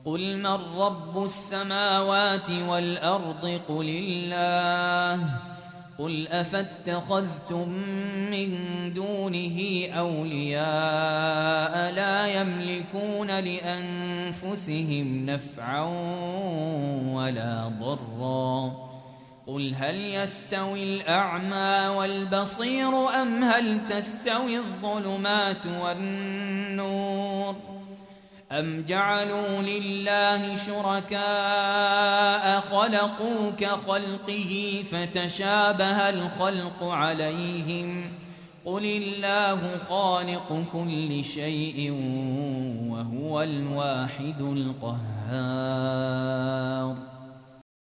قل من رب السماوات والأرض قل الله قل أفاتخذتم من دونه أولياء لا يملكون لأنفسهم نفعا ولا ضرا قل هل يستوي الأعمى والبصير أم هل تستوي الظلمات والنور أم جعلوا لله شركاء خلقوا كخلقه فتشابه الخلق عليهم قل الله خالق كل شيء وهو الواحد القهار